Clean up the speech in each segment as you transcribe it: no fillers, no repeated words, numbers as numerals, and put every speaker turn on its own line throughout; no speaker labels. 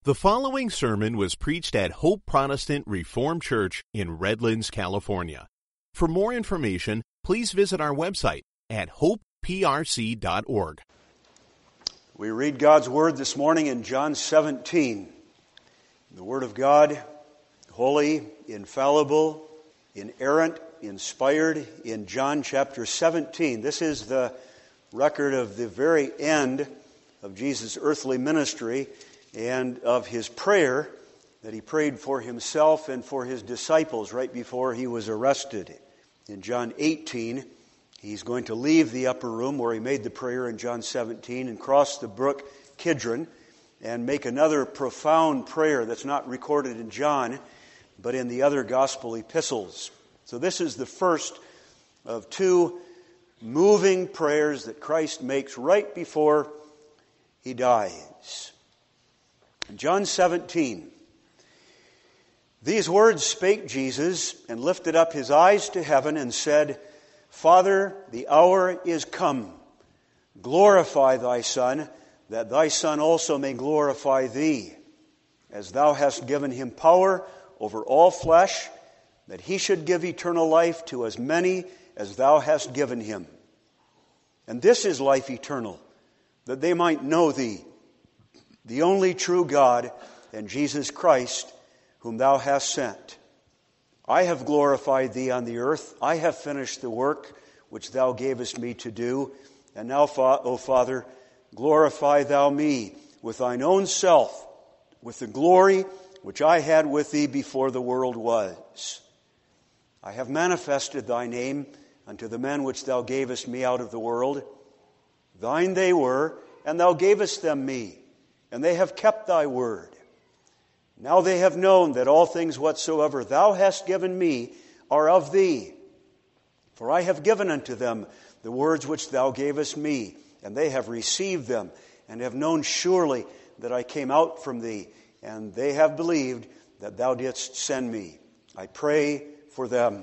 The following sermon was preached at Hope Protestant Reformed Church in Redlands, California. For more information, please visit our website at hopeprc.org.
We read God's Word this morning in John 17. The Word of God, holy, infallible, inerrant, inspired in John chapter 17. This is the record of the very end of Jesus' earthly ministry and of his prayer that he prayed for himself and for his disciples right before he was arrested. In John 18, he's going to leave the upper room where he made the prayer in John 17 and cross the brook Kidron and make another profound prayer that's not recorded in John, but in the other gospel epistles. So this is the first of two moving prayers that Christ makes right before he dies. In John 17, these words spake Jesus, and lifted up his eyes to heaven, and said, Father, the hour is come. Glorify thy Son, that thy Son also may glorify thee, as thou hast given him power over all flesh, that he should give eternal life to as many as thou hast given him. And this is life eternal, that they might know thee, the only true God, and Jesus Christ, whom thou hast sent. I have glorified thee on the earth. I have finished the work which thou gavest me to do. And now, O Father, glorify thou me with thine own self, with the glory which I had with thee before the world was. I have manifested thy name unto the men which thou gavest me out of the world. Thine they were, and thou gavest them me, and they have kept thy word. Now they have known that all things whatsoever thou hast given me are of thee. For I have given unto them the words which thou gavest me, and they have received them, and have known surely that I came out from thee, and they have believed that thou didst send me. I pray for them.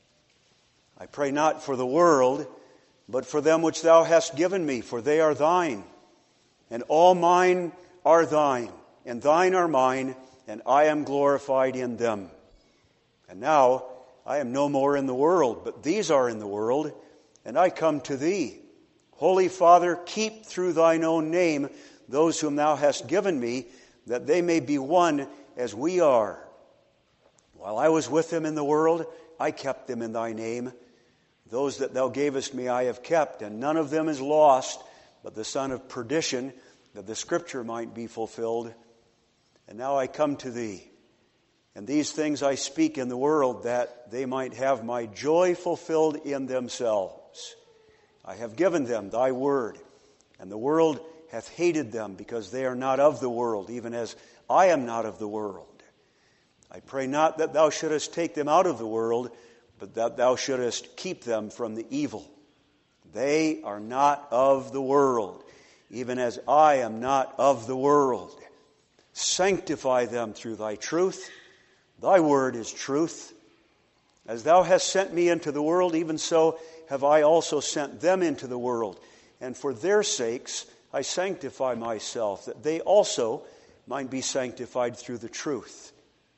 I pray not for the world, but for them which thou hast given me, for they are thine. And all mine are thine, and thine are mine, and I am glorified in them. And now I am no more in the world, but these are in the world, and I come to thee. Holy Father, keep through thine own name those whom thou hast given me, that they may be one as we are. While I was with them in the world, I kept them in thy name. Those that thou gavest me I have kept, and none of them is lost, but the son of perdition, that the scripture might be fulfilled. And now I come to thee, and these things I speak in the world, that they might have my joy fulfilled in themselves. I have given them thy word, and the world hath hated them, because they are not of the world, even as I am not of the world. I pray not that thou shouldest take them out of the world, but that thou shouldest keep them from the evil. They are not of the world, even as I am not of the world. Sanctify them through thy truth. Thy word is truth. As thou hast sent me into the world, even so have I also sent them into the world. And for their sakes I sanctify myself, that they also might be sanctified through the truth.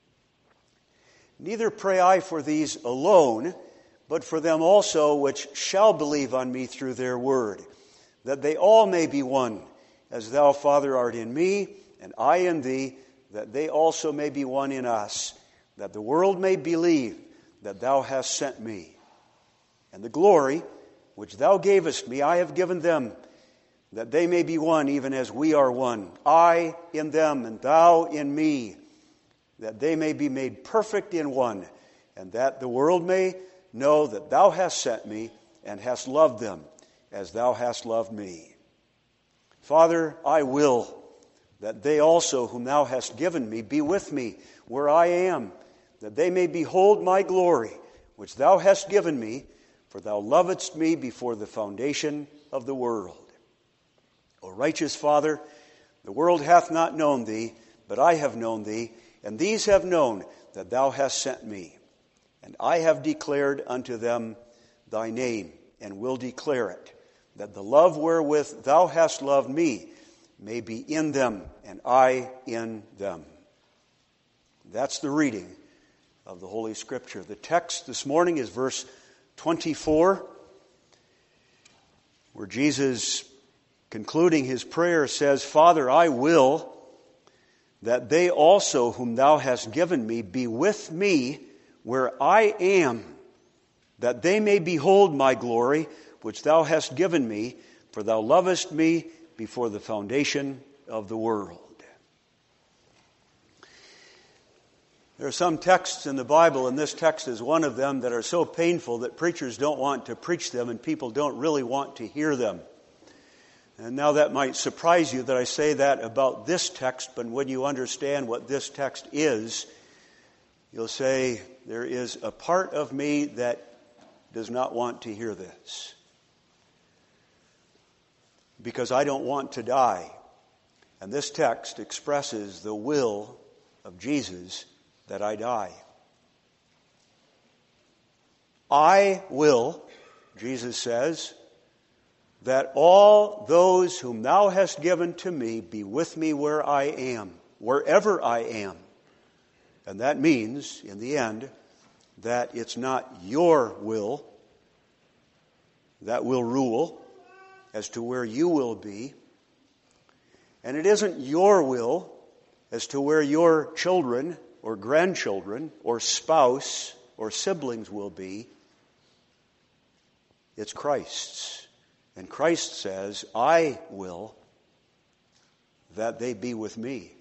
Neither pray I for these alone, but for them also which shall believe on me through their word, that they all may be one, as thou, Father, art in me, and I in thee, that they also may be one in us, that the world may believe that thou hast sent me. And the glory which thou gavest me I have given them, that they may be one even as we are one, I in them and thou in me, that they may be made perfect in one, and that the world may know that thou hast sent me and hast loved them as thou hast loved me. Father, I will that they also whom thou hast given me be with me where I am, that they may behold my glory, which thou hast given me, for thou lovedst me before the foundation of the world. O righteous Father, the world hath not known thee, but I have known thee, and these have known that thou hast sent me. And I have declared unto them thy name, and will declare it, that the love wherewith thou hast loved me may be in them and I in them. That's the reading of the Holy Scripture. The text this morning is verse 24, where Jesus, concluding his prayer, says, Father, I will that they also whom thou hast given me be with me where I am, that they may behold my glory, which thou hast given me, for thou lovest me before the foundation of the world. There are some texts in the Bible, and this text is one of them, that are so painful that preachers don't want to preach them and people don't really want to hear them. And now that might surprise you that I say that about this text, but when you understand what this text is, you'll say, there is a part of me that does not want to hear this. Because I don't want to die. And this text expresses the will of Jesus that I die. I will, Jesus says, that all those whom thou hast given to me be with me where I am, wherever I am. And that means, in the end, that it's not your will that will rule as to where you will be. And it isn't your will as to where your children or grandchildren or spouse or siblings will be. It's Christ's. And Christ says, I will that they be with me.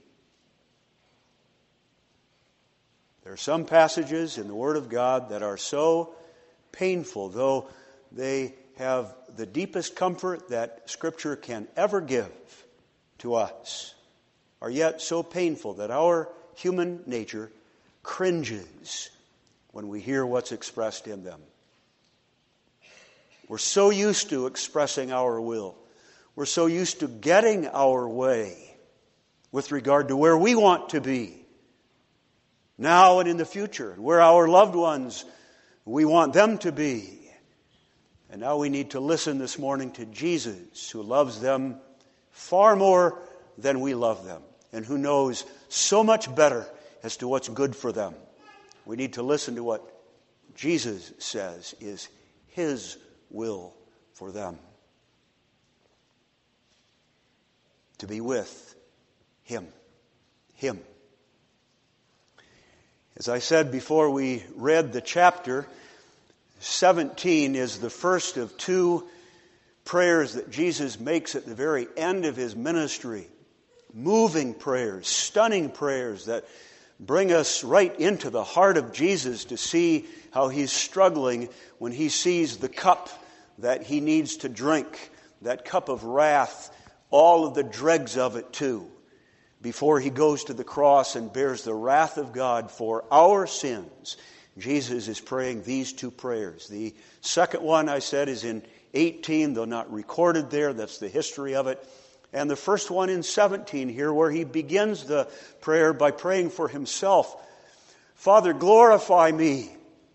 There are some passages in the Word of God that are so painful, though they have the deepest comfort that Scripture can ever give to us, are yet so painful that our human nature cringes when we hear what's expressed in them. We're so used to expressing our will. We're so used to getting our way with regard to where we want to be now and in the future, where our loved ones, we want them to be. And now we need to listen this morning to Jesus, who loves them far more than we love them, and who knows so much better as to what's good for them. We need to listen to what Jesus says is His will for them. To be with Him. Him. As I said before we read the chapter, 17 is the first of two prayers that Jesus makes at the very end of His ministry. Moving prayers, stunning prayers that bring us right into the heart of Jesus to see how He's struggling when He sees the cup that He needs to drink, that cup of wrath, all of the dregs of it too, before He goes to the cross and bears the wrath of God for our sins. Jesus is praying these two prayers. The second one, I said, is in 18, though not recorded there. That's the history of it. And the first one in 17 here, where He begins the prayer by praying for Himself. Father, glorify me.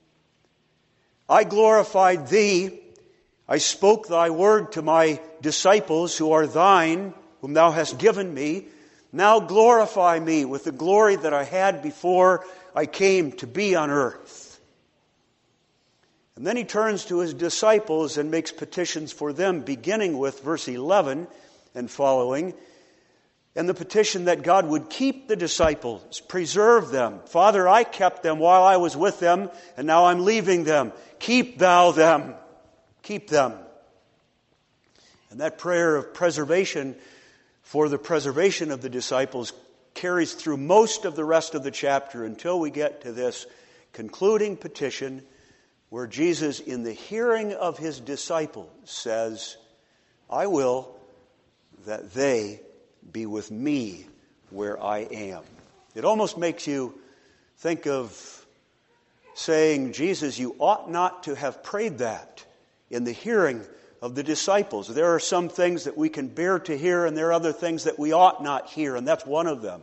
I glorified Thee. I spoke Thy word to my disciples who are Thine, whom Thou hast given me. Now glorify me with the glory that I had before I came to be on earth. And then He turns to His disciples and makes petitions for them, beginning with verse 11 and following. And the petition that God would keep the disciples, preserve them. Father, I kept them while I was with them, and now I'm leaving them. Keep Thou them. Keep them. And that prayer of preservation for the preservation of the disciples carries through most of the rest of the chapter until we get to this concluding petition where Jesus, in the hearing of His disciples, says, I will that they be with me where I am. It almost makes you think of saying, Jesus, you ought not to have prayed that in the hearing of the disciples. There are some things that we can bear to hear, and there are other things that we ought not hear, and that's one of them.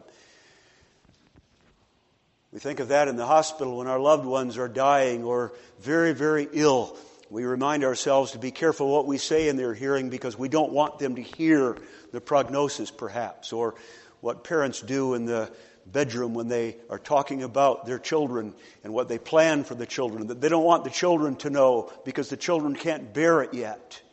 We think of that in the hospital when our loved ones are dying or very, very ill. we remind ourselves to be careful what we say in their hearing because we don't want them to hear the prognosis perhaps, or what parents do in the bedroom when they are talking about their children and what they plan for the children, that they don't want the children to know because the children can't bear it yet.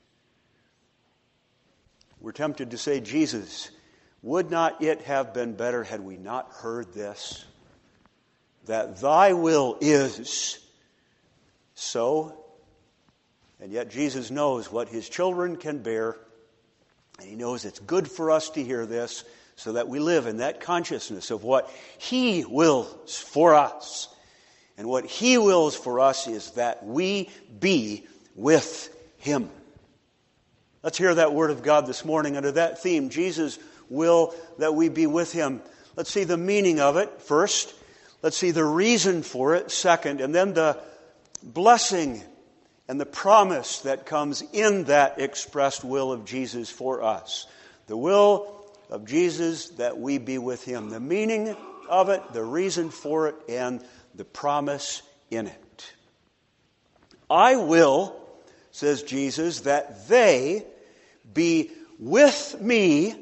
We're tempted to say, Jesus, would not it have been better had we not heard this? That thy will is so. And yet Jesus knows what his children can bear, and he knows it's good for us to hear this so that we live in that consciousness of what he wills for us. And what he wills for us is that we be with him. Let's hear that word of God this morning under that theme. Jesus will that we be with him. Let's see the meaning of it first. Let's see the reason for it second. And then the blessing and the promise that comes in that expressed will of Jesus for us. The will of Jesus that we be with him. The meaning of it, the reason for it, and the promise in it. I will, says Jesus, that they be with me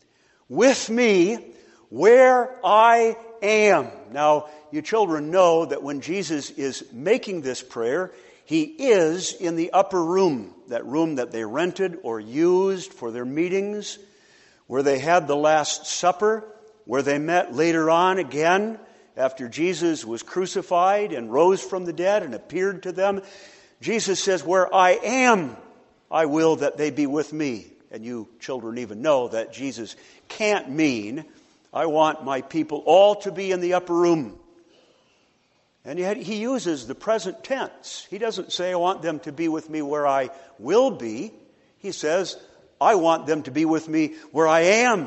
where I am. Now, you children know that when Jesus is making this prayer, he is in the upper room, that room that they rented or used for their meetings, where they had the Last Supper, where they met later on again after Jesus was crucified and rose from the dead and appeared to them. Jesus says, where I am, I will that they be with me. And you children even know that Jesus can't mean, I want my people all to be in the upper room. And yet he uses the present tense. He doesn't say, I want them to be with me where I will be. He says, I want them to be with me where I am.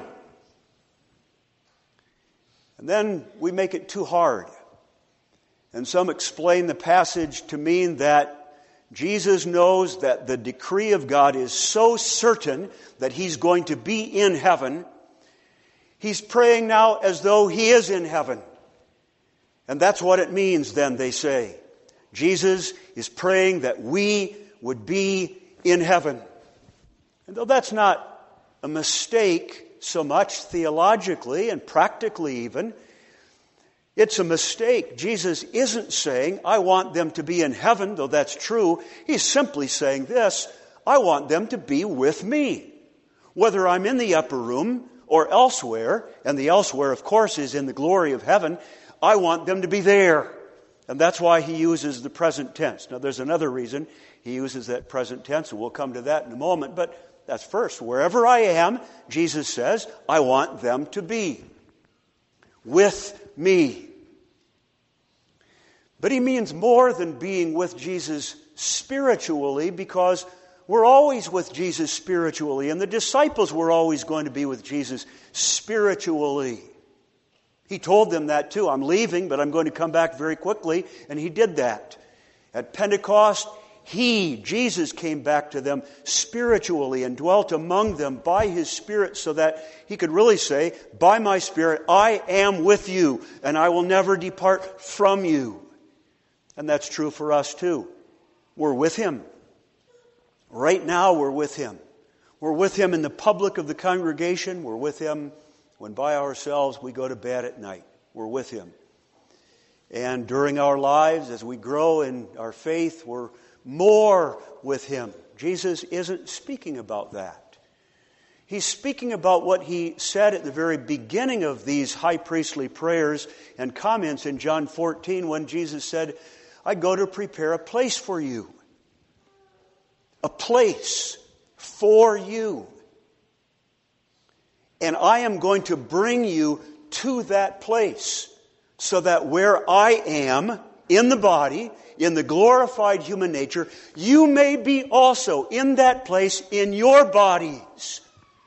And then we make it too hard. And some explain the passage to mean that Jesus knows that the decree of God is so certain that he's going to be in heaven. He's praying now as though he is in heaven. And that's what it means then, they say. Jesus is praying that we would be in heaven. And though that's not a mistake so much theologically and practically even, it's a mistake. Jesus isn't saying, I want them to be in heaven, though that's true. He's simply saying this, I want them to be with me. Whether I'm in the upper room or elsewhere, and the elsewhere, of course, is in the glory of heaven, I want them to be there. And that's why he uses the present tense. Now, there's another reason he uses that present tense, and we'll come to that in a moment. But that's first. Wherever I am, Jesus says, I want them to be with me. But he means more than being with Jesus spiritually, because we're always with Jesus spiritually, and the disciples were always going to be with Jesus spiritually. He told them that too. I'm leaving, but I'm going to come back very quickly. And he did that. At Pentecost, Jesus came back to them spiritually and dwelt among them by his Spirit so that he could really say, by my Spirit, I am with you and I will never depart from you. And that's true for us too. We're with him. Right now we're with him. We're with him in the public of the congregation. We're with him when by ourselves we go to bed at night. We're with him. And during our lives, as we grow in our faith, we're more with him. Jesus isn't speaking about that. He's speaking about what he said at the very beginning of these high priestly prayers and comments in John 14 when Jesus said, I go to prepare a place for you. A place for you. And I am going to bring you to that place so that where I am in the body, in the glorified human nature, you may be also in that place in your bodies.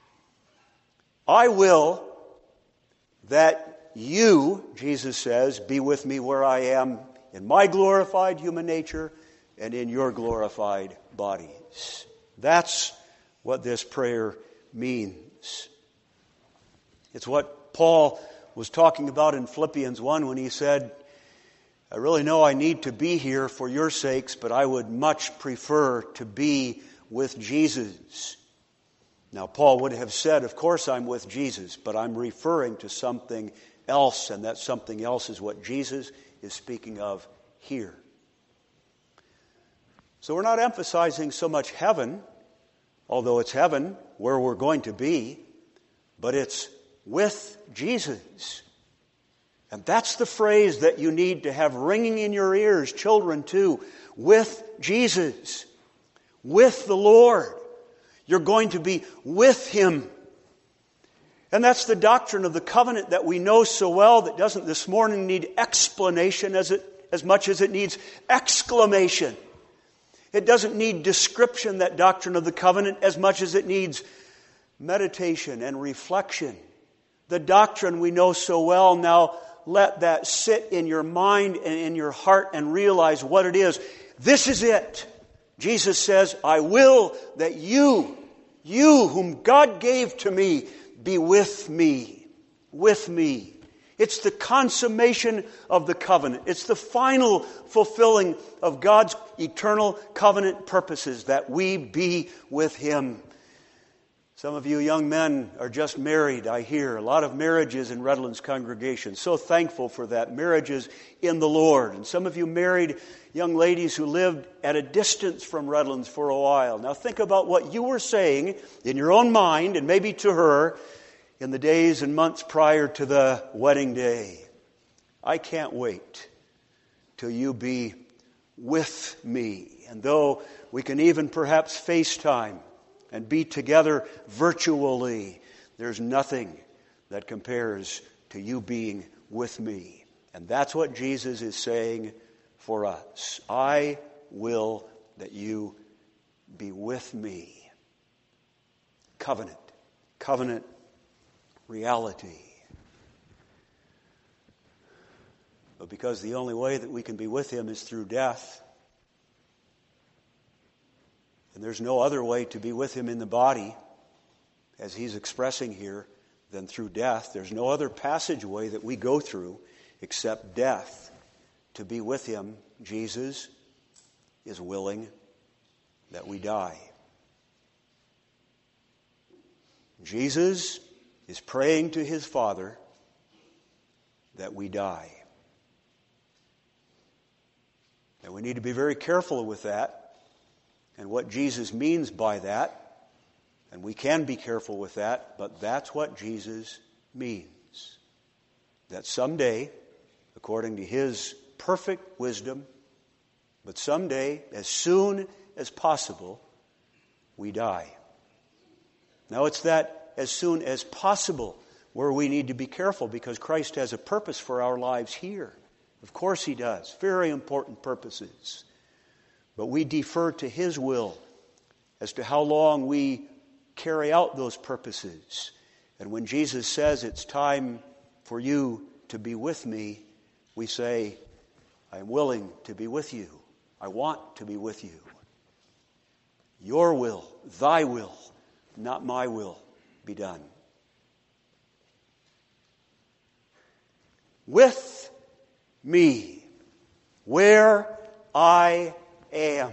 I will that you, Jesus says, be with me where I am in my glorified human nature and in your glorified bodies. That's what this prayer means. It's what Paul was talking about in Philippians 1 when he said, I really know I need to be here for your sakes, but I would much prefer to be with Jesus. Now, Paul would have said, of course I'm with Jesus, but I'm referring to something else, and that something else is what Jesus is speaking of here. So we're not emphasizing so much heaven, although it's heaven where we're going to be, but it's with Jesus. And that's the phrase that you need to have ringing in your ears, children too, with Jesus, with the Lord. You're going to be with Him. And that's the doctrine of the covenant that we know so well that doesn't this morning need explanation as much as it needs exclamation. It doesn't need description, that doctrine of the covenant, as much as it needs meditation and reflection. The doctrine we know so well, now let that sit in your mind and in your heart and realize what it is. This is it. Jesus says, I will that you whom God gave to me, be with me. With me. It's the consummation of the covenant. It's the final fulfilling of God's eternal covenant purposes, that we be with Him. Some of you young men are just married, I hear. A lot of marriages in Redlands congregation. So thankful for that. Marriages in the Lord. And some of you married young ladies who lived at a distance from Redlands for a while. Now think about what you were saying in your own mind, and maybe to her, in the days and months prior to the wedding day. I can't wait till you be with me. And though we can even perhaps FaceTime and be together virtually, there's nothing that compares to you being with me. And that's what Jesus is saying for us. I will that you be with me. Covenant. Covenant reality. But because the only way that we can be with Him is through death, and there's no other way to be with Him in the body, as He's expressing here, than through death. There's no other passageway that we go through except death to be with Him. Jesus is willing that we die. Jesus is praying to His Father that we die. And we need to be very careful with that and what Jesus means by that. And we can be careful with that, but that's what Jesus means. That someday, according to His perfect wisdom, but someday, as soon as possible, we die. Now it's that as soon as possible where we need to be careful, because Christ has a purpose for our lives here. Of course He does. Very important purposes. But we defer to His will as to how long we carry out those purposes. And when Jesus says it's time for you to be with me, we say, I'm willing to be with you. I want to be with you. Your will, thy will, not my will, be done. With me, where I am.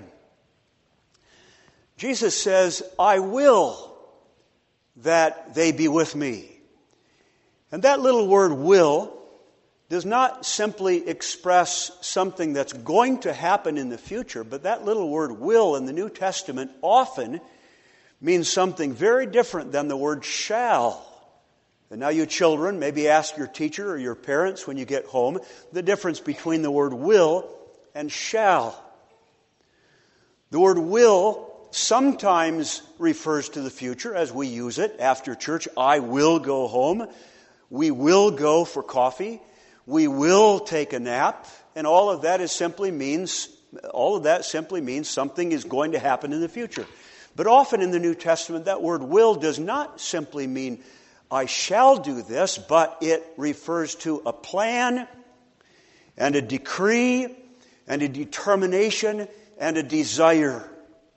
Jesus says, I will that they be with me. And that little word will does not simply express something that's going to happen in the future, but that little word will in the New Testament often means something very different than the word shall. And now you children, maybe ask your teacher or your parents when you get home the difference between the word will and shall. The word will sometimes refers to the future as we use it after church. I will go home. We will go for coffee. We will take a nap. And all of that simply means something is going to happen in the future. But often in the New Testament, that word will does not simply mean I shall do this, but it refers to a plan and a decree and a determination and a desire.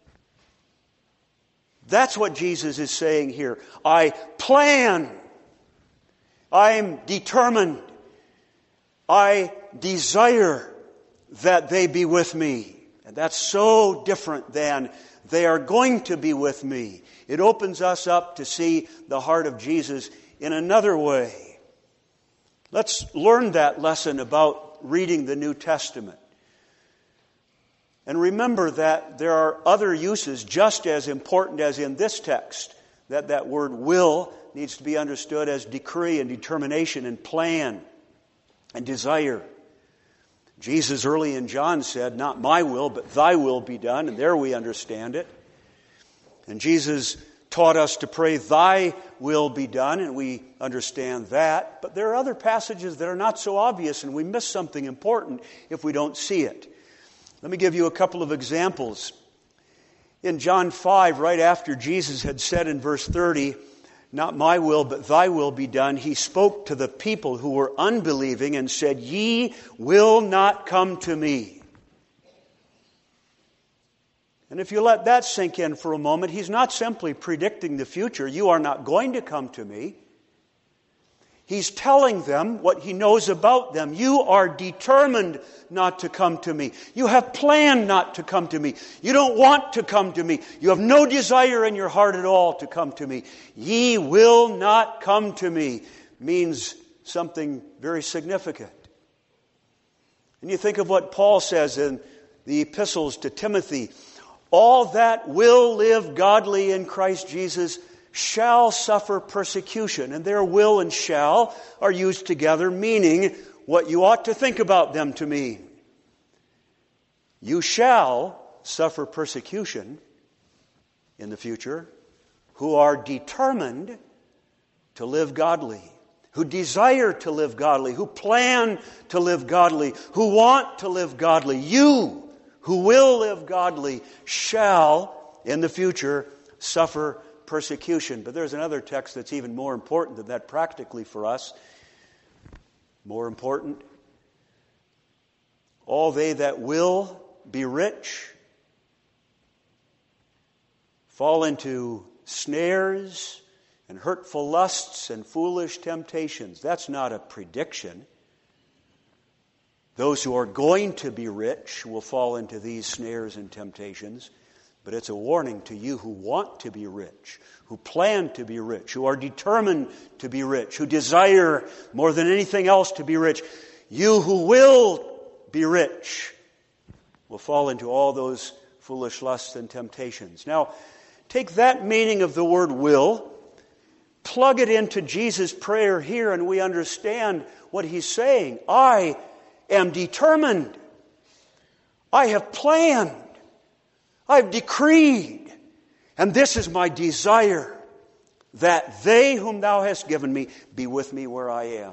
That's what Jesus is saying here. I plan. I'm determined. I desire that they be with me. And that's so different than they are going to be with me. It opens us up to see the heart of Jesus in another way. Let's learn that lesson about reading the New Testament. And remember that there are other uses just as important as in this text, that word will needs to be understood as decree and determination and plan and desire. Jesus early in John said, not my will, but thy will be done. And there we understand it. And Jesus taught us to pray, thy will be done, and we understand that. But there are other passages that are not so obvious, and we miss something important if we don't see it. Let me give you a couple of examples. In John 5, right after Jesus had said in verse 30, not my will, but thy will be done, he spoke to the people who were unbelieving and said, ye will not come to me. And if you let that sink in for a moment, he's not simply predicting the future. You are not going to come to me. He's telling them what he knows about them. You are determined not to come to me. You have planned not to come to me. You don't want to come to me. You have no desire in your heart at all to come to me. Ye will not come to me means something very significant. And you think of what Paul says in the epistles to Timothy. All that will live godly in Christ Jesus shall suffer persecution. And their will and shall are used together, meaning what you ought to think about them to mean. You shall suffer persecution in the future who are determined to live godly, who desire to live godly, who plan to live godly, who want to live godly. You who will live godly shall in the future suffer persecution. But there's another text that's even more important than that practically for us. More important. All they that will be rich fall into snares and hurtful lusts and foolish temptations. That's not a prediction. Those who are going to be rich will fall into these snares and temptations. But it's a warning to you who want to be rich, who plan to be rich, who are determined to be rich, who desire more than anything else to be rich. You who will be rich will fall into all those foolish lusts and temptations. Now, take that meaning of the word will, plug it into Jesus' prayer here, and we understand what he's saying. I am determined. I have planned. I've decreed, and this is my desire, that they whom thou hast given me be with me where I am.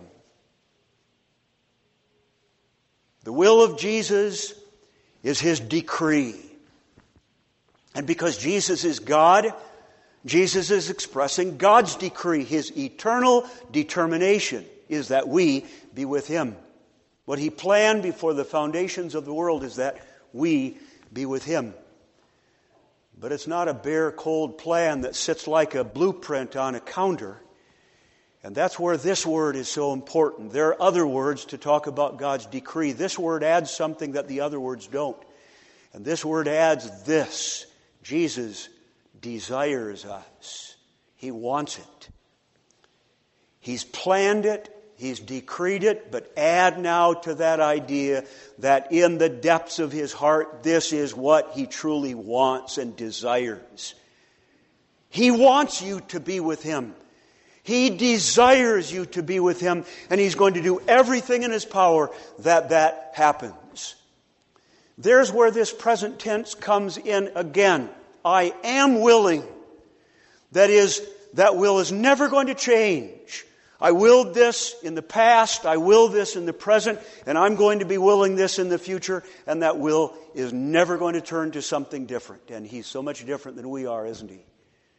The will of Jesus is his decree. And because Jesus is God, Jesus is expressing God's decree. His eternal determination is that we be with him. What he planned before the foundations of the world is that we be with him. But it's not a bare, cold plan that sits like a blueprint on a counter. And that's where this word is so important. There are other words to talk about God's decree. This word adds something that the other words don't. And this word adds this. Jesus desires us. He wants it. He's planned it. He's decreed it, but add now to that idea that in the depths of his heart, this is what he truly wants and desires. He wants you to be with him. He desires you to be with him, and he's going to do everything in his power that happens. There's where this present tense comes in again. I am willing. That is, that will is never going to change. I willed this in the past, I will this in the present, and I'm going to be willing this in the future, and that will is never going to turn to something different. And he's so much different than we are, isn't he?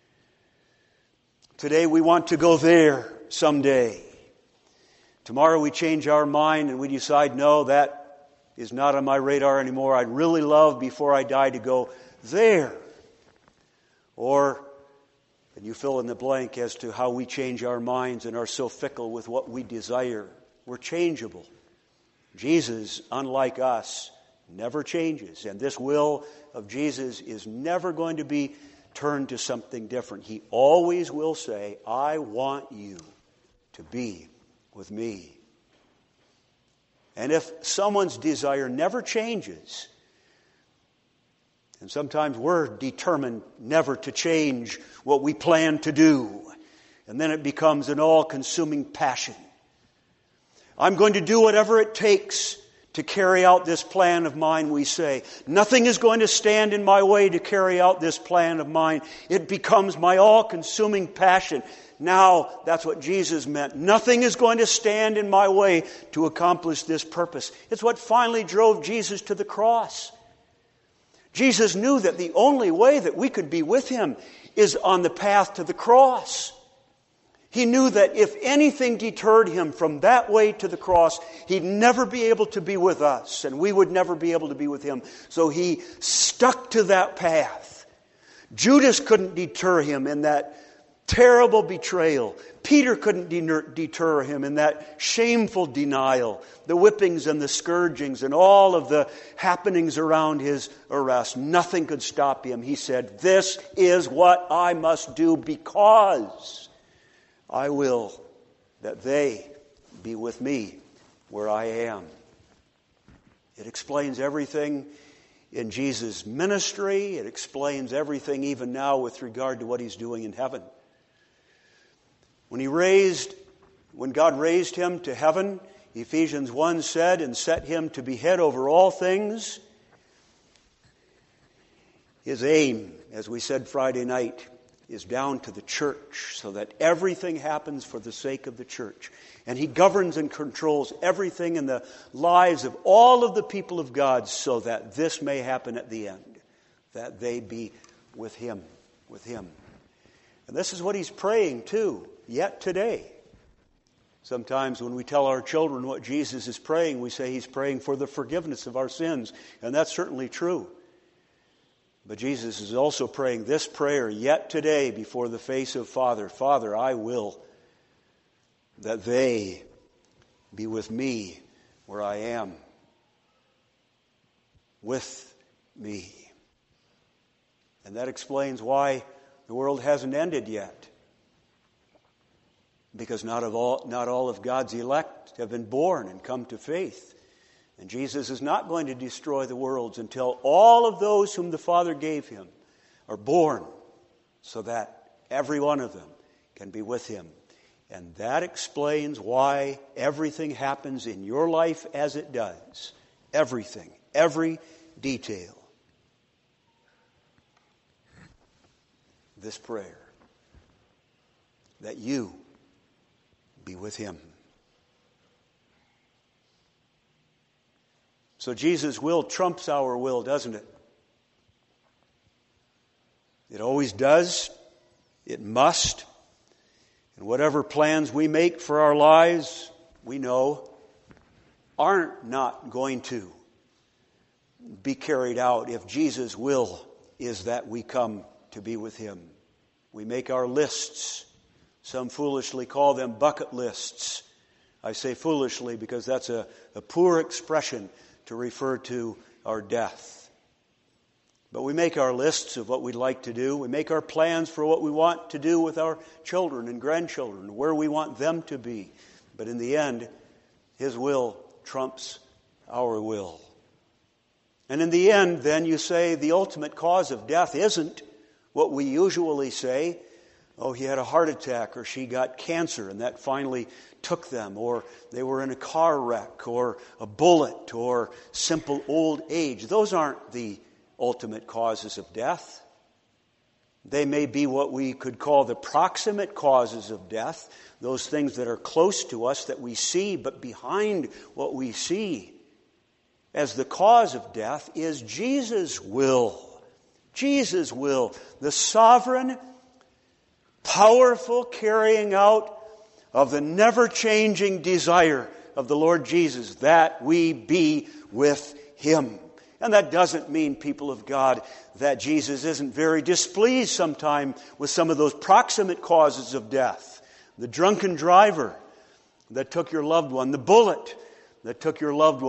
Today we want to go there someday. Tomorrow we change our mind and we decide, no, that is not on my radar anymore. I'd really love before I die to go there. Or and you fill in the blank as to how we change our minds and are so fickle with what we desire. We're changeable. Jesus, unlike us, never changes. And this will of Jesus is never going to be turned to something different. He always will say, I want you to be with me. And if someone's desire never changes, and sometimes we're determined never to change what we plan to do, and then it becomes an all-consuming passion. I'm going to do whatever it takes to carry out this plan of mine, we say. Nothing is going to stand in my way to carry out this plan of mine. It becomes my all-consuming passion. Now, that's what Jesus meant. Nothing is going to stand in my way to accomplish this purpose. It's what finally drove Jesus to the cross. Jesus knew that the only way that we could be with Him is on the path to the cross. He knew that if anything deterred Him from that way to the cross, He'd never be able to be with us, and we would never be able to be with Him. So He stuck to that path. Judas couldn't deter Him in that terrible betrayal. Peter couldn't deter Him in that shameful denial, the whippings and the scourgings and all of the happenings around His arrest. Nothing could stop Him. He said, this is what I must do because I will that they be with me where I am. It explains everything in Jesus' ministry. It explains everything even now with regard to what He's doing in heaven. When God raised Him to heaven, Ephesians 1 said, and set Him to be head over all things. His aim, as we said Friday night, is down to the church so that everything happens for the sake of the church. And He governs and controls everything in the lives of all of the people of God so that this may happen at the end, that they be with Him. And this is what He's praying too, yet today. Sometimes when we tell our children what Jesus is praying, we say He's praying for the forgiveness of our sins. And that's certainly true. But Jesus is also praying this prayer yet today before the face of Father. Father, I will that they be with me where I am. With me. And that explains why the world hasn't ended yet. Because not all of God's elect have been born and come to faith. And Jesus is not going to destroy the world until all of those whom the Father gave Him are born, so that every one of them can be with Him. And that explains why everything happens in your life as it does. Everything, every detail. This prayer, that you be with Him. So Jesus' will trumps our will, doesn't it? It always does. It must. And whatever plans we make for our lives, we know, aren't not going to be carried out if Jesus' will is that we come to be with Him. We make our lists. Some foolishly call them bucket lists. I say foolishly because that's a poor expression to refer to our death. But we make our lists of what we'd like to do. We make our plans for what we want to do with our children and grandchildren, where we want them to be. But in the end, His will trumps our will. And in the end, then, you say the ultimate cause of death isn't what we usually say. Oh, he had a heart attack, or she got cancer, and that finally took them, or they were in a car wreck, or a bullet, or simple old age. Those aren't the ultimate causes of death. They may be what we could call the proximate causes of death, those things that are close to us that we see, but behind what we see as the cause of death is Jesus' will. Jesus' will, the sovereign, powerful carrying out of the never-changing desire of the Lord Jesus that we be with Him. And that doesn't mean, people of God, that Jesus isn't very displeased sometime with some of those proximate causes of death. The drunken driver that took your loved one, the bullet that took your loved one,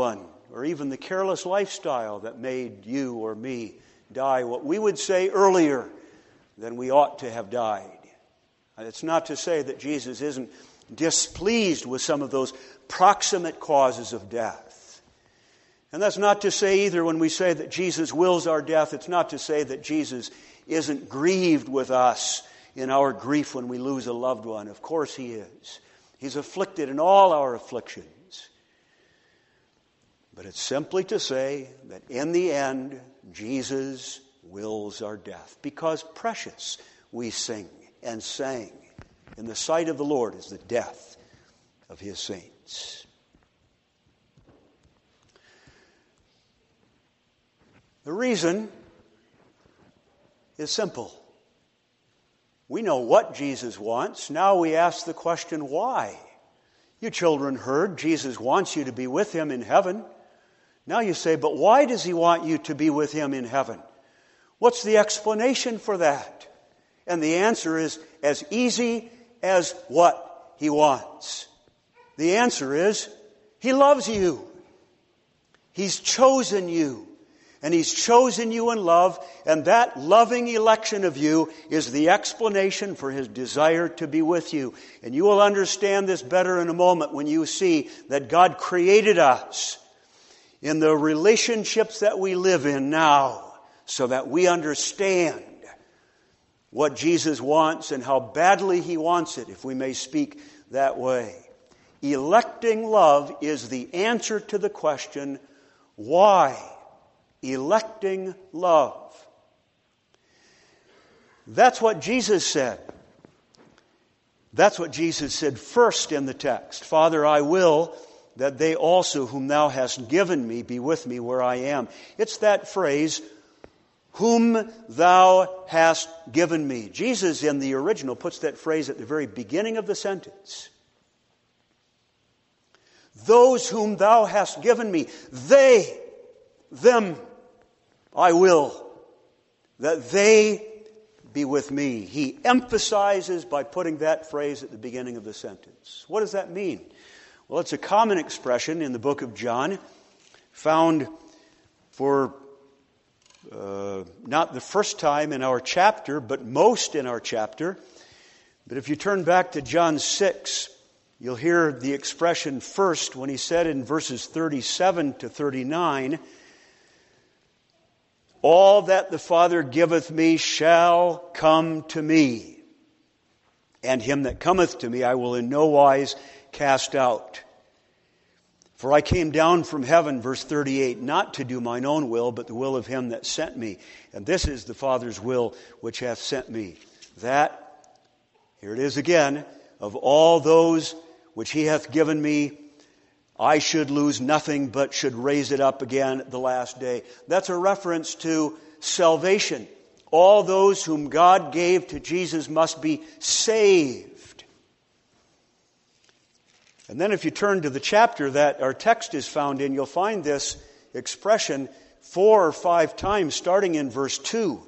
or even the careless lifestyle that made you or me die what we would say earlier than we ought to have died. It's not to say that Jesus isn't displeased with some of those proximate causes of death. And that's not to say either when we say that Jesus wills our death, it's not to say that Jesus isn't grieved with us in our grief when we lose a loved one. Of course He is. He's afflicted in all our afflictions. But it's simply to say that in the end, Jesus wills our death. Because precious, we sing and sang, in the sight of the Lord is the death of His saints. The reason is simple. We know what Jesus wants. Now we ask the question, why? You children heard Jesus wants you to be with Him in heaven. Now you say, but why does He want you to be with Him in heaven? What's the explanation for that? And the answer is as easy as what He wants. The answer is, He loves you. He's chosen you. And He's chosen you in love, and that loving election of you is the explanation for His desire to be with you. And you will understand this better in a moment when you see that God created us in the relationships that we live in now, so that we understand what Jesus wants and how badly He wants it, if we may speak that way. Electing love is the answer to the question, why? Electing love. That's what Jesus said. That's what Jesus said first in the text. Father, I will that they also whom Thou hast given me be with me where I am. It's that phrase, whom Thou hast given me. Jesus in the original puts that phrase at the very beginning of the sentence. Those whom Thou hast given me, they, them, I will, that they be with me. He emphasizes by putting that phrase at the beginning of the sentence. What does that mean? Well, it's a common expression in the book of John, found for not the first time in our chapter, but most in our chapter. But if you turn back to John 6, you'll hear the expression first when He said in verses 37 to 39, all that the Father giveth me shall come to me, and him that cometh to me I will in no wise cast out. For I came down from heaven, verse 38, not to do mine own will, but the will of Him that sent me. And this is the Father's will which hath sent me. That, here it is again, of all those which He hath given me, I should lose nothing, but should raise it up again at the last day. That's a reference to salvation. All those whom God gave to Jesus must be saved. And then if you turn to the chapter that our text is found in, you'll find this expression 4 or 5 times, starting in verse 2.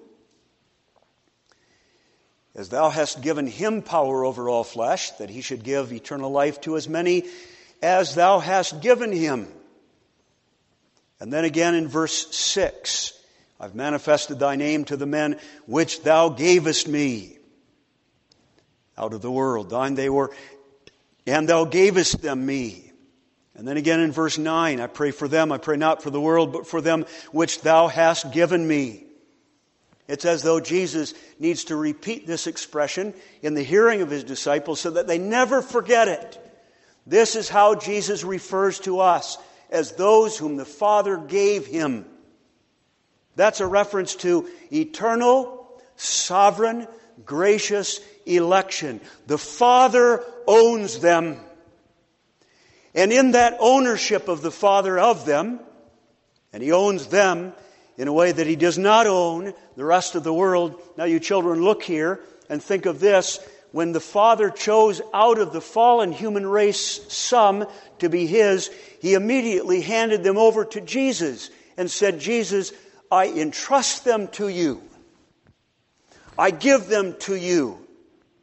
As Thou hast given Him power over all flesh, that He should give eternal life to as many as Thou hast given Him. And then again in verse 6, I've manifested Thy name to the men which Thou gavest me out of the world. Thine they were, and Thou gavest them me. And then again in verse 9, I pray for them, I pray not for the world, but for them which Thou hast given me. It's as though Jesus needs to repeat this expression in the hearing of His disciples so that they never forget it. This is how Jesus refers to us, as those whom the Father gave Him. That's a reference to eternal, sovereign, gracious election. The Father owns them. And in that ownership of the Father of them, and He owns them in a way that He does not own the rest of the world. Now you children, look here and think of this. When the Father chose out of the fallen human race some to be His, He immediately handed them over to Jesus and said, Jesus, I entrust them to you. I give them to you.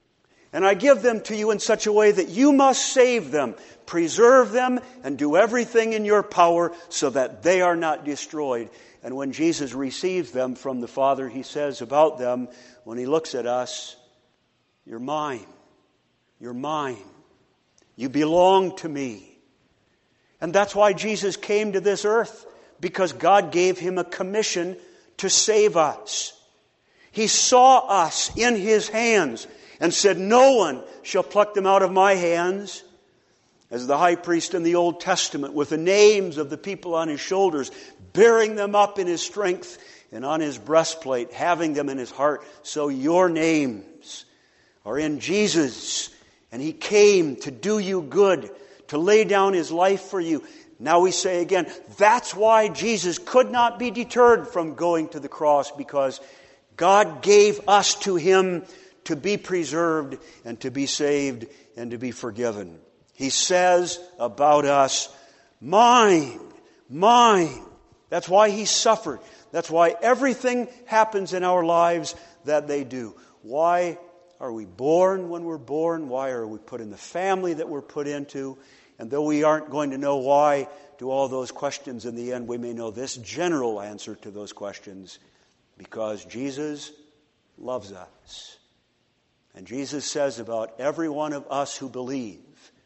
And I give them to you in such a way that you must save them, preserve them, and do everything in your power so that they are not destroyed. And when Jesus receives them from the Father, he says about them, when he looks at us, you're mine. You're mine. You belong to me. And that's why Jesus came to this earth, because God gave him a commission to save us. He saw us in his hands and said, no one shall pluck them out of my hands. As the high priest in the Old Testament, with the names of the people on his shoulders, bearing them up in his strength and on his breastplate, having them in his heart, so your names are in Jesus. And he came to do you good, to lay down his life for you. Now we say again, that's why Jesus could not be deterred from going to the cross, because God gave us to him to be preserved and to be saved and to be forgiven. He says about us, mine, mine. That's why he suffered. That's why everything happens in our lives that they do. Why are we born when we're born? Why are we put in the family that we're put into? And though we aren't going to know why to all those questions in the end, we may know this general answer to those questions. Because Jesus loves us. And Jesus says about every one of us who believe,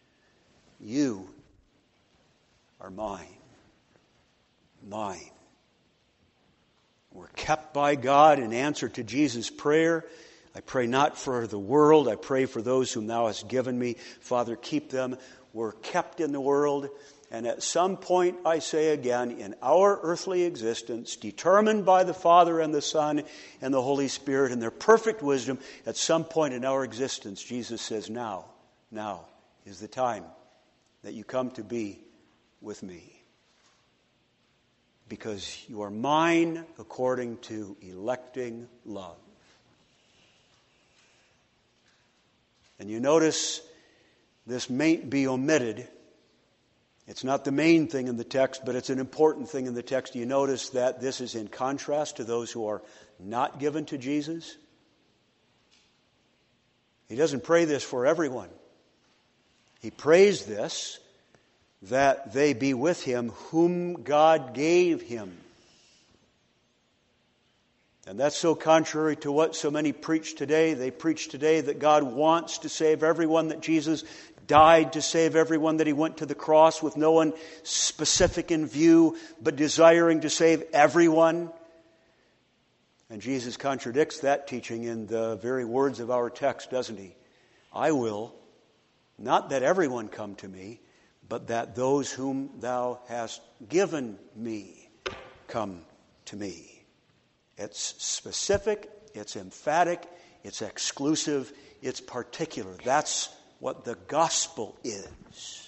you are mine. Mine. We're kept by God in answer to Jesus' prayer. I pray not for the world. I pray for those whom thou hast given me. Father, keep them. We're kept in the world. And at some point, I say again, in our earthly existence, determined by the Father and the Son and the Holy Spirit and their perfect wisdom, at some point in our existence, Jesus says, now is the time that you come to be with me. Because you are mine according to electing love. And you notice this mayn't be omitted. It's not the main thing in the text, but it's an important thing in the text. You notice that this is in contrast to those who are not given to Jesus. He doesn't pray this for everyone. He prays this that they be with him whom God gave him. And that's so contrary to what so many preach today. They preach today that God wants to save everyone, that Jesus died to save everyone, that he went to the cross with no one specific in view, but desiring to save everyone. And Jesus contradicts that teaching in the very words of our text, doesn't he? I will, not that everyone come to me, but that those whom thou hast given me come to me. It's specific, it's emphatic, it's exclusive, it's particular. That's what the gospel is.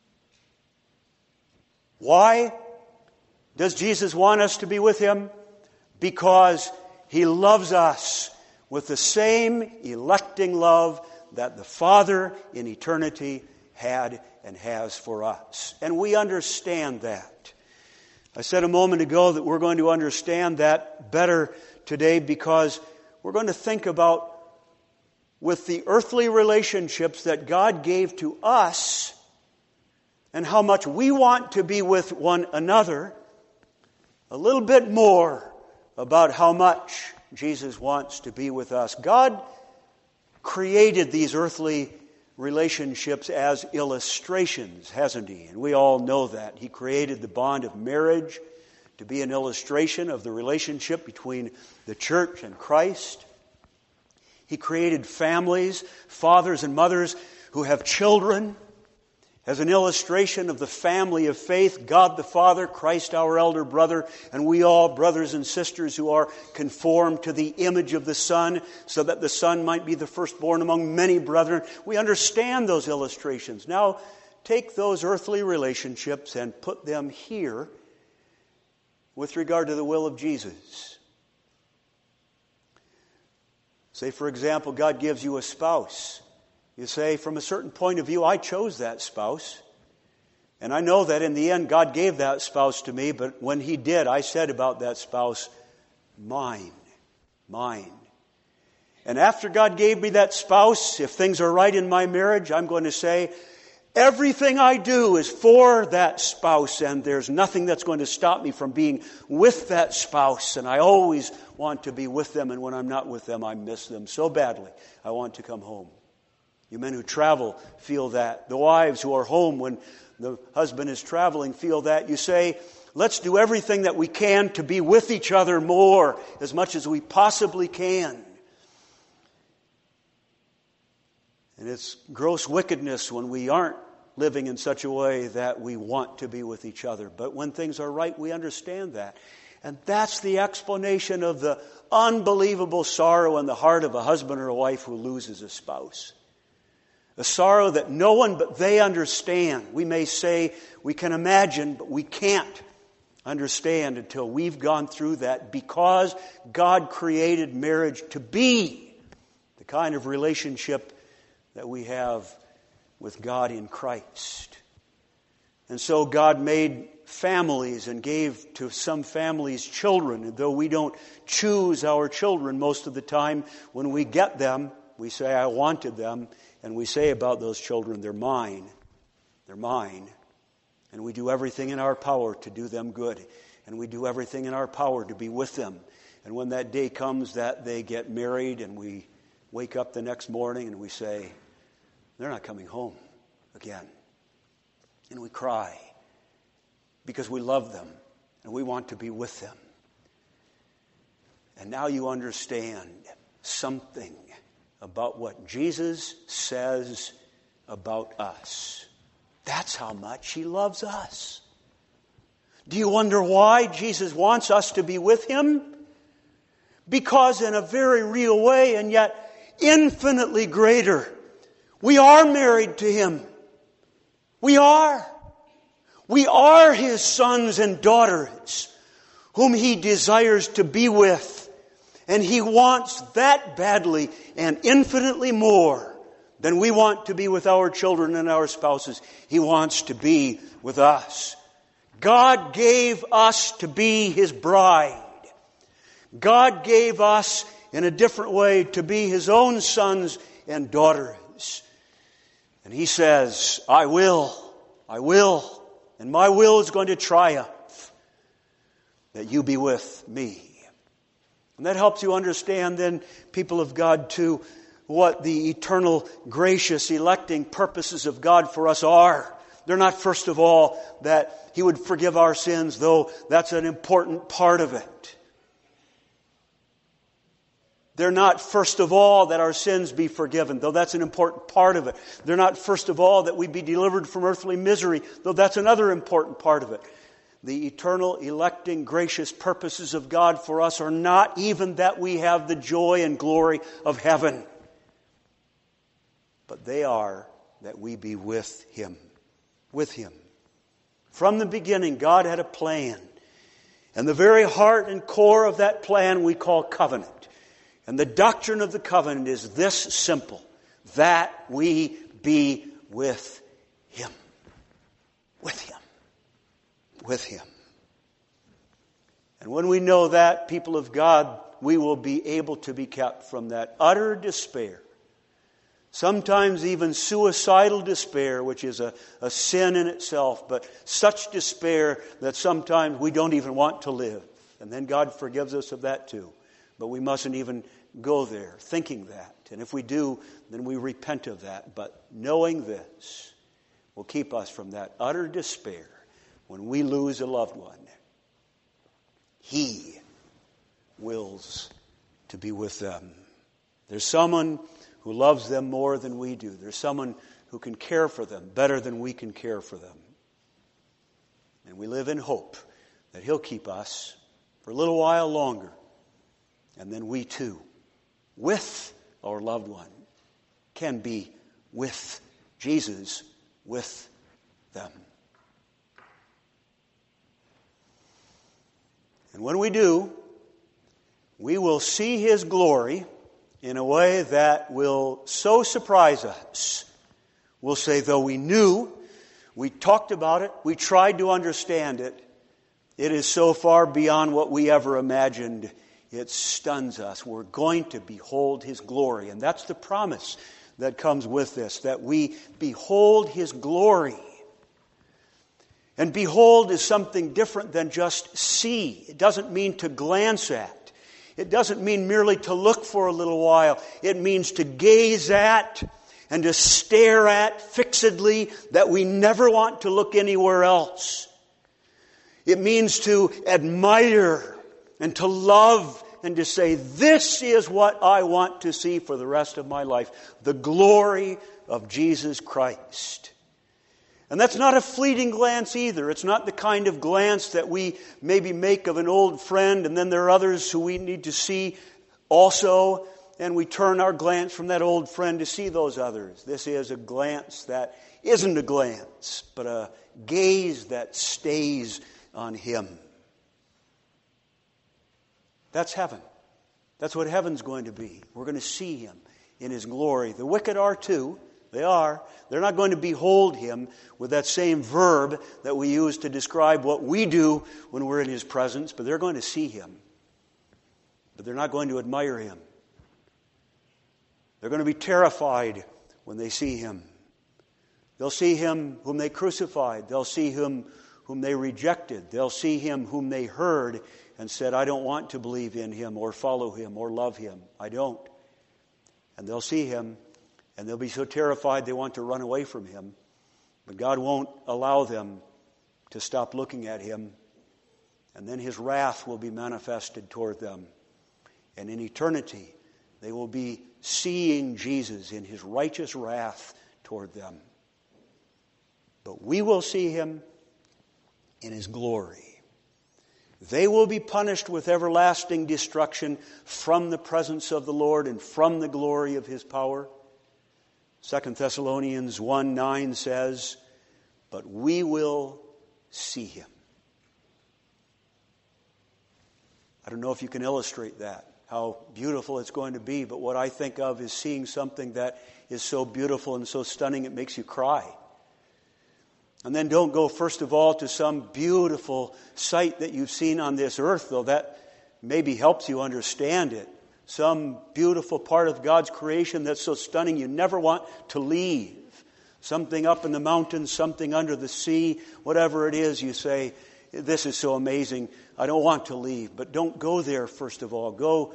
Why does Jesus want us to be with him? Because he loves us with the same electing love that the Father in eternity had and has for us. And we understand that. I said a moment ago that we're going to understand that better today, because we're going to think about, with the earthly relationships that God gave to us and how much we want to be with one another, a little bit more about how much Jesus wants to be with us. God created these earthly relationships as illustrations, hasn't he? And we all know that. He created the bond of marriage to be an illustration of the relationship between the church and Christ. He created families, fathers and mothers who have children, as an illustration of the family of faith, God the Father, Christ our elder brother, and we all, brothers and sisters, who are conformed to the image of the Son, so that the Son might be the firstborn among many brethren. We understand those illustrations. Now, take those earthly relationships and put them here with regard to the will of Jesus. Say, for example, God gives you a spouse. You say, from a certain point of view, I chose that spouse. And I know that in the end, God gave that spouse to me. But when he did, I said about that spouse, mine, mine. And after God gave me that spouse, if things are right in my marriage, I'm going to say, everything I do is for that spouse, and there's nothing that's going to stop me from being with that spouse. And I always want to be with them, and when I'm not with them, I miss them so badly. I want to come home. You men who travel feel that. The wives who are home when the husband is traveling feel that. You say, let's do everything that we can to be with each other more, as much as we possibly can. And it's gross wickedness when we aren't living in such a way that we want to be with each other. But when things are right, we understand that. And that's the explanation of the unbelievable sorrow in the heart of a husband or a wife who loses a spouse. A sorrow that no one but they understand. We may say we can imagine, but we can't understand until we've gone through that, because God created marriage to be the kind of relationship that we have with God in Christ. And so God made families and gave to some families children. And though we don't choose our children most of the time, when we get them, we say, I wanted them. And we say about those children, they're mine. They're mine. And we do everything in our power to do them good. And we do everything in our power to be with them. And when that day comes that they get married, and we wake up the next morning and we say, they're not coming home again. And we cry because we love them and we want to be with them. And now you understand something about what Jesus says about us. That's how much He loves us. Do you wonder why Jesus wants us to be with Him? Because in a very real way, and yet infinitely greater, we are married to Him. We are. We are His sons and daughters, whom He desires to be with. And He wants that badly and infinitely more than we want to be with our children and our spouses. He wants to be with us. God gave us to be His bride. God gave us in a different way to be His own sons and daughters. And He says, I will, and my will is going to triumph, that you be with me. And that helps you understand then, people of God, too, what the eternal, gracious, electing purposes of God for us are. They're not, first of all, that He would forgive our sins, though that's an important part of it. They're not, first of all, that our sins be forgiven, though that's an important part of it. They're not, first of all, that we be delivered from earthly misery, though that's another important part of it. The eternal, electing, gracious purposes of God for us are not even that we have the joy and glory of heaven, but they are that we be with Him. With Him. From the beginning, God had a plan. And the very heart and core of that plan we call covenant. And the doctrine of the covenant is this simple: that we be with Him. With Him. With Him. And when we know that, people of God, we will be able to be kept from that utter despair. Sometimes even suicidal despair, which is a sin in itself, but such despair that sometimes we don't even want to live. And then God forgives us of that too. But we mustn't even go there thinking that. And if we do, then we repent of that. But knowing this will keep us from that utter despair when we lose a loved one. He wills to be with them. There's someone who loves them more than we do. There's someone who can care for them better than we can care for them. And we live in hope that He'll keep us for a little while longer. And then we too, with our loved one, can be with Jesus, with them. And when we do, we will see His glory in a way that will so surprise us. We'll say, though we knew, we talked about it, we tried to understand it, it is so far beyond what we ever imagined. It stuns us. We're going to behold His glory. And that's the promise that comes with this, that we behold His glory. And behold is something different than just see. It doesn't mean to glance at. It doesn't mean merely to look for a little while. It means to gaze at and to stare at fixedly, that we never want to look anywhere else. It means to admire and to love and to say, this is what I want to see for the rest of my life. The glory of Jesus Christ. And that's not a fleeting glance either. It's not the kind of glance that we maybe make of an old friend, and then there are others who we need to see also, and we turn our glance from that old friend to see those others. This is a glance that isn't a glance, but a gaze that stays on Him. That's heaven. That's what heaven's going to be. We're going to see Him in His glory. The wicked are too. They are. They're not going to behold Him with that same verb that we use to describe what we do when we're in His presence, but they're going to see Him. But they're not going to admire Him. They're going to be terrified when they see Him. They'll see Him whom they crucified. They'll see Him whom they rejected. They'll see Him whom they heard and said, I don't want to believe in Him or follow Him or love Him. I don't. And they'll see Him, and they'll be so terrified they want to run away from Him. But God won't allow them to stop looking at Him. And then His wrath will be manifested toward them. And in eternity, they will be seeing Jesus in His righteous wrath toward them. But we will see Him in His glory. They will be punished with everlasting destruction from the presence of the Lord and from the glory of His power. 2 Thessalonians 1:9 says, but we will see Him. I don't know if you can illustrate that, how beautiful it's going to be, but what I think of is seeing something that is so beautiful and so stunning it makes you cry. And then don't go, first of all, to some beautiful sight that you've seen on this earth, though that maybe helps you understand it. Some beautiful part of God's creation that's so stunning you never want to leave. Something up in the mountains, something under the sea, whatever it is, you say, this is so amazing, I don't want to leave. But don't go there, first of all. Go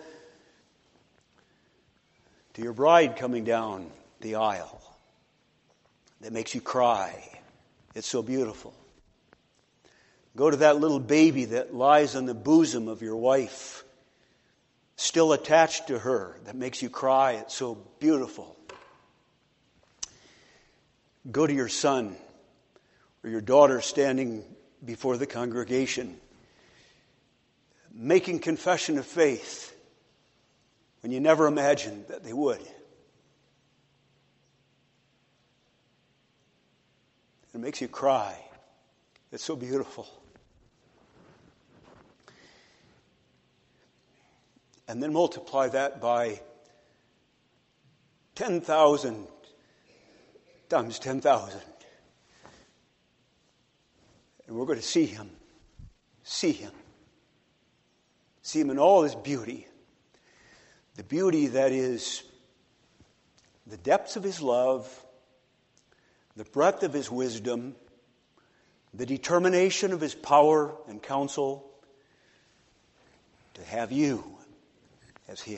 to your bride coming down the aisle that makes you cry. It's so beautiful. Go to that little baby that lies on the bosom of your wife, still attached to her, that makes you cry. It's so beautiful. Go to your son or your daughter standing before the congregation, making confession of faith when you never imagined that they would. It makes you cry. It's so beautiful. And then multiply that by 10,000 times 10,000. And we're going to see Him. See Him. See Him in all His beauty. The beauty that is the depths of His love, the breadth of His wisdom, the determination of His power and counsel to have you as His.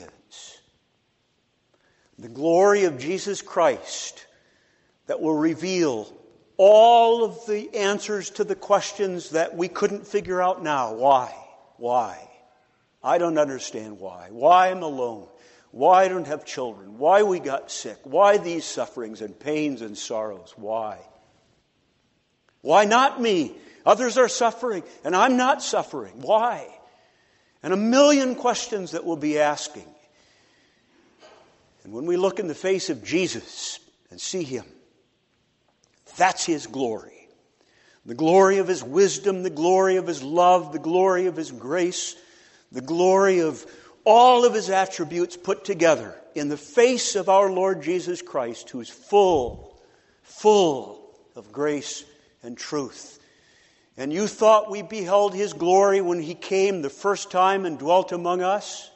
The glory of Jesus Christ that will reveal all of the answers to the questions that we couldn't figure out now. Why? Why? I don't understand why. Why I'm alone. Why I don't have children. Why we got sick. Why these sufferings and pains and sorrows. Why? Why not me? Others are suffering and I'm not suffering. Why? And a million questions that we'll be asking. And when we look in the face of Jesus and see Him, that's His glory. The glory of His wisdom, the glory of His love, the glory of His grace, the glory of all of His attributes put together in the face of our Lord Jesus Christ, who is full of grace and truth. And you thought we beheld His glory when He came the first time and dwelt among us?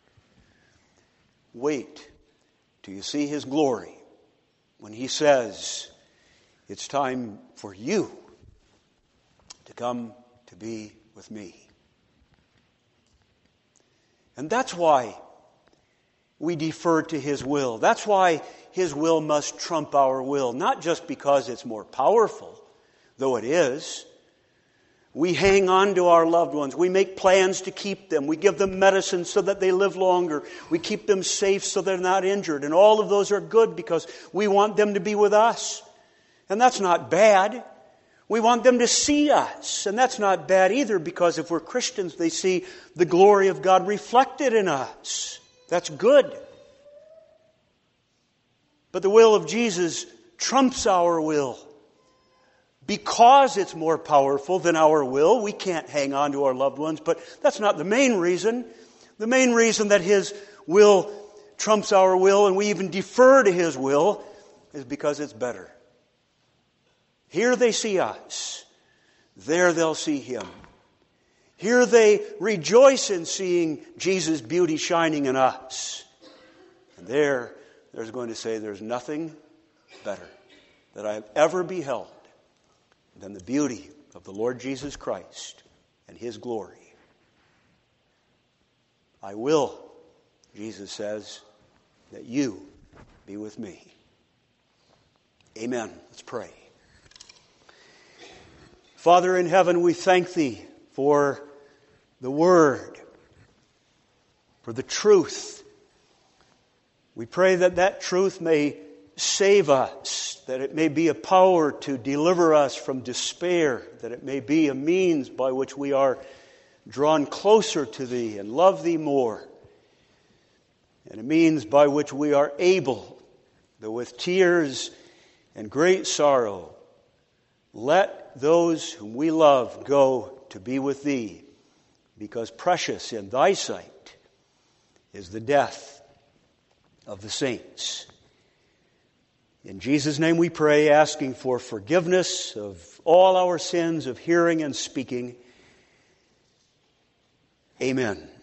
Wait till you see His glory when He says, it's time for you to come to be with me. And that's why we defer to His will. That's why His will must trump our will. Not just because it's more powerful, though it is. We hang on to our loved ones. We make plans to keep them. We give them medicine so that they live longer. We keep them safe so they're not injured. And all of those are good because we want them to be with us. And that's not bad. We want them to see us. And that's not bad either, because if we're Christians, they see the glory of God reflected in us. That's good. But the will of Jesus trumps our will. Because it's more powerful than our will, we can't hang on to our loved ones. But that's not the main reason. The main reason that His will trumps our will and we even defer to His will is because it's better. Here they see us. There they'll see Him. Here they rejoice in seeing Jesus' beauty shining in us. And there's going to say, there's nothing better that I have ever beheld than the beauty of the Lord Jesus Christ and His glory. I will, Jesus says, that you be with me. Amen. Let's pray. Father in heaven, we thank Thee for the Word, for the truth. We pray that that truth may save us, that it may be a power to deliver us from despair, that it may be a means by which we are drawn closer to Thee and love Thee more, and a means by which we are able, though with tears and great sorrow, let those whom we love go to be with Thee, because precious in Thy sight is the death of the saints. In Jesus' name we pray, asking for forgiveness of all our sins of hearing and speaking. Amen.